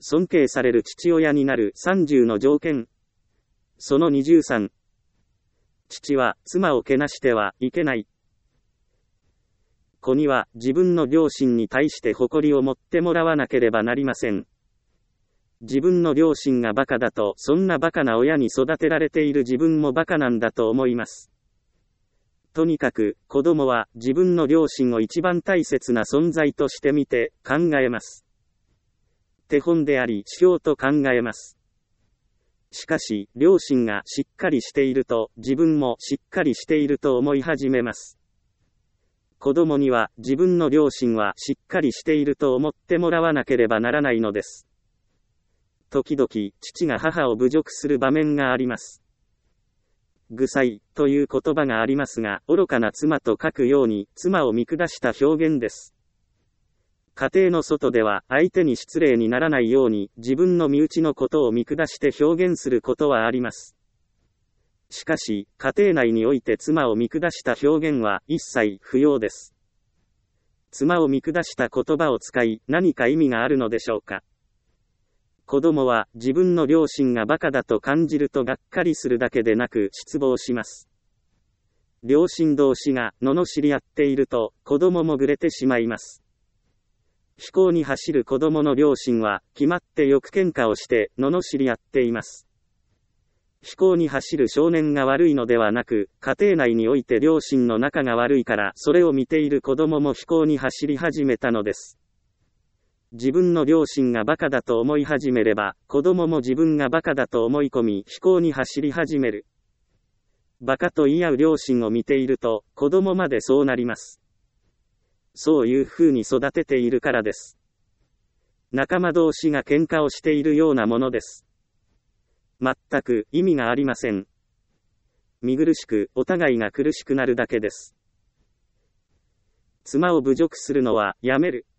尊敬される父親になる30の条件。その23。父は妻をけなしてはいけない。子には自分の両親に対して誇りを持ってもらわなければなりません。自分の両親がバカだと、そんなバカな親に育てられている自分もバカなんだと思います。とにかく、子供は自分の両親を一番大切な存在として見て、考えます。手本であり、指標と考えます。しかし、両親がしっかりしていると、自分もしっかりしていると思い始めます。子供には、自分の両親はしっかりしていると思ってもらわなければならないのです。時々、父が母を侮辱する場面があります。愚妻という言葉がありますが、愚かな妻と書くように、妻を見下した表現です。家庭の外では、相手に失礼にならないように、自分の身内のことを見下して表現することはあります。しかし、家庭内において妻を見下した表現は、一切不要です。妻を見下した言葉を使い、何か意味があるのでしょうか。子供は自分の両親がバカだと感じるとがっかりするだけでなく失望します。両親同士が罵り合っていると子供もぐれてしまいます。非行に走る子供の両親は決まってよく喧嘩をして罵り合っています。非行に走る少年が悪いのではなく、家庭内において両親の仲が悪いからそれを見ている子供も非行に走り始めたのです。自分の両親がバカだと思い始めれば、子供も自分がバカだと思い込み、非行に走り始める。バカと言い合う両親を見ていると、子供までそうなります。そういう風に育てているからです。仲間同士が喧嘩をしているようなものです。全く意味がありません。見苦しく、お互いが苦しくなるだけです。妻を侮辱するのはやめる。